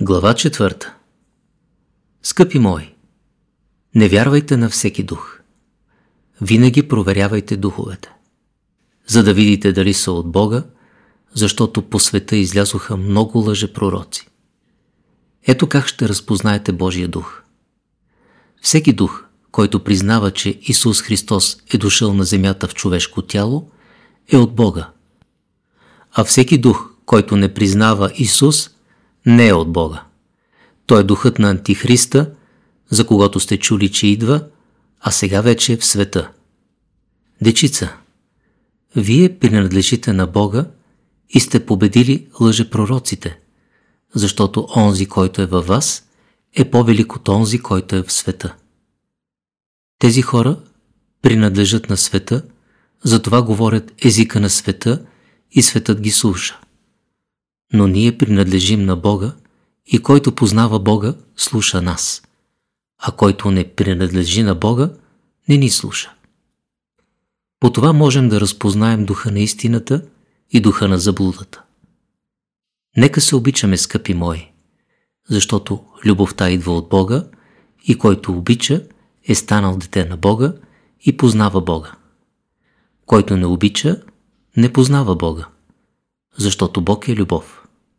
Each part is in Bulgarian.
Глава 4. Скъпи мои, не вярвайте на всеки дух. Винаги проверявайте духовете, за да видите дали са от Бога, защото по света излязоха много лъжепророци. Ето как ще разпознаете Божия дух. Всеки дух, който признава, че Исус Христос е дошъл на земята в човешко тяло, е от Бога. А всеки дух, който не признава Исус, не е от Бога. Той е духът на Антихриста, за когото сте чули, че идва, а сега вече е в света. Дечица, вие принадлежите на Бога и сте победили лъжепророците, защото онзи, който е във вас, е по-велик от онзи, който е в света. Тези хора принадлежат на света, затова говорят езика на света и светът ги слуша. Но ние принадлежим на Бога и който познава Бога, слуша нас, а който не принадлежи на Бога, не ни слуша. По това можем да разпознаем духа на истината и духа на заблудата. Нека се обичаме, скъпи мои, защото любовта идва от Бога и който обича, е станал дете на Бога и познава Бога. Който не обича, не познава Бога, защото Бог е любов.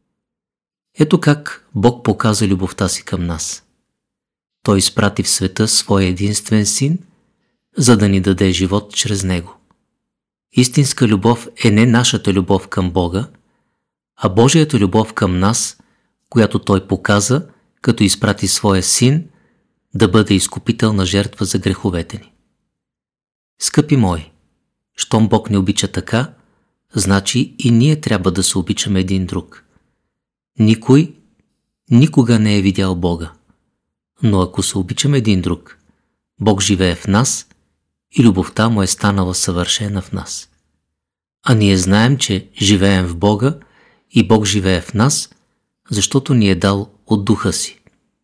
Ето как Бог показа любовта си към нас. Той изпрати в света своя единствен син, за да ни даде живот чрез него. Истинска любов е не нашата любов към Бога, а Божията любов към нас, която Той показа, като изпрати своя син да бъде изкупителна жертва за греховете ни. Скъпи мои, щом Бог не обича така, значи и ние трябва да се обичаме един друг. Никой никога не е видял Бога, но ако се обичаме един друг, Бог живее в нас и любовта му е станала съвършена в нас. А ние знаем, че живеем в Бога и Бог живее в нас, защото ни е дал от духа си.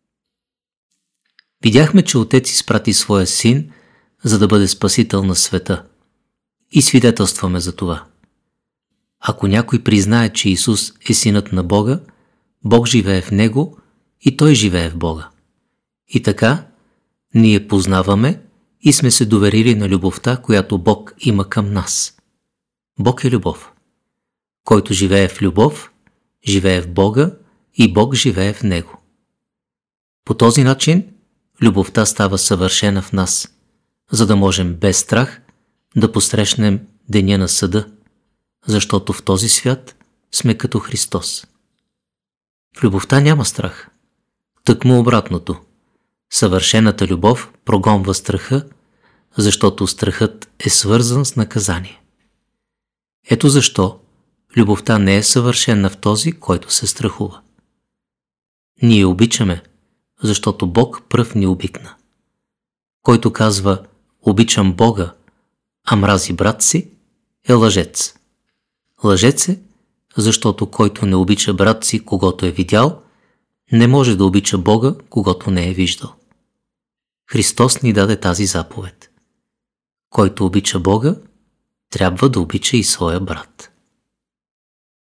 Видяхме, че Отец изпрати своя син, за да бъде спасител на света, и свидетелстваме за това. Ако някой признае, че Исус е синът на Бога, Бог живее в него и той живее в Бога. И така, ние познаваме и сме се доверили на любовта, която Бог има към нас. Бог е любов. Който живее в любов, живее в Бога и Бог живее в него. По този начин, любовта става съвършена в нас, за да можем без страх да посрещнем деня на съда, защото в този свят сме като Христос. В любовта няма страх. Тъкмо обратното. Съвършената любов прогонва страха, защото страхът е свързан с наказание. Ето защо любовта не е съвършена в този, който се страхува. Ние обичаме, защото Бог пръв ни обикна. Който казва «обичам Бога», а мрази брат си, е лъжец. Лъжец е, защото който не обича брат си, когото е видял, не може да обича Бога, когото не е виждал. Христос ни даде тази заповед. Който обича Бога, трябва да обича и своя брат.